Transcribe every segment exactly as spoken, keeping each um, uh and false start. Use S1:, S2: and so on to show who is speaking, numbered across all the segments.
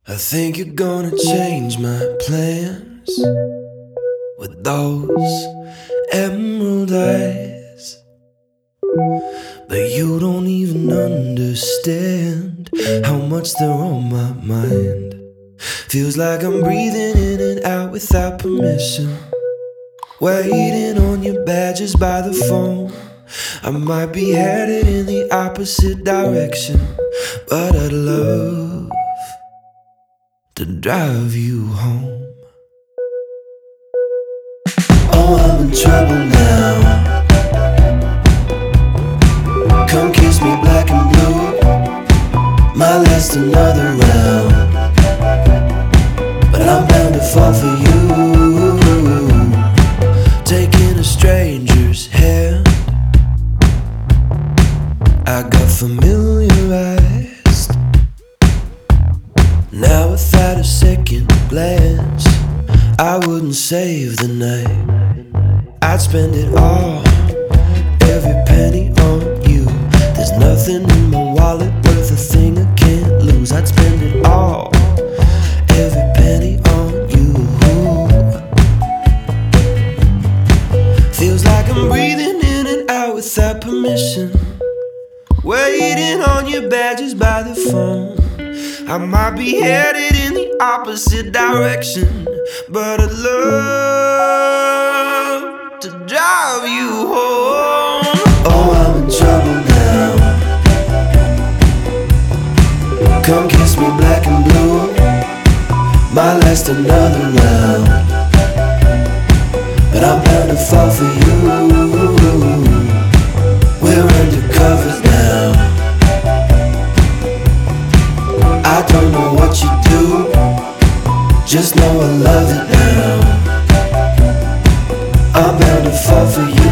S1: I think you're gonna change my plans with those emerald eyes, but you don't even understand how much they're on my mind. Feels like I'm breathing in and out without permission, waiting on your badges by the phone. I might be headed in the opposite direction, but I'd love to drive you home. Oh, I'm in trouble now. Come kiss me black and blue. Might last another round, but I'm bound to fall for you. Taking a stranger's hand, I got familiarized. Now without a second glance, I wouldn't save the night. I'd spend it all, every penny on you. There's nothing in my wallet worth a thing I can't lose. I'd spend it all, every penny on you. Feels like I'm breathing in and out without permission, waiting on your badges by the phone. I might be headed in the opposite direction, but I'd love to drive you home. Oh, I'm in trouble now. Come kiss me black and blue. Might last another round, but I'm bound to fall for you. We're undercover now. I don't know what you do, just know I love it now. I'm bound to fall for you.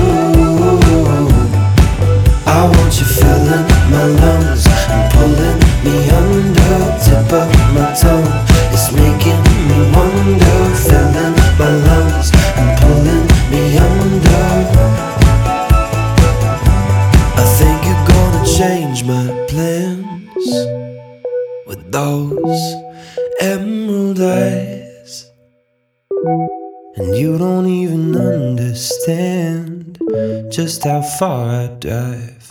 S1: I want you filling my lungs and pulling me under. Tip of my tongue, it's making me wonder. Filling my lungs and pulling me under. I think you're gonna change my plans with those emerald eyes, and you don't even understand just how far I drive.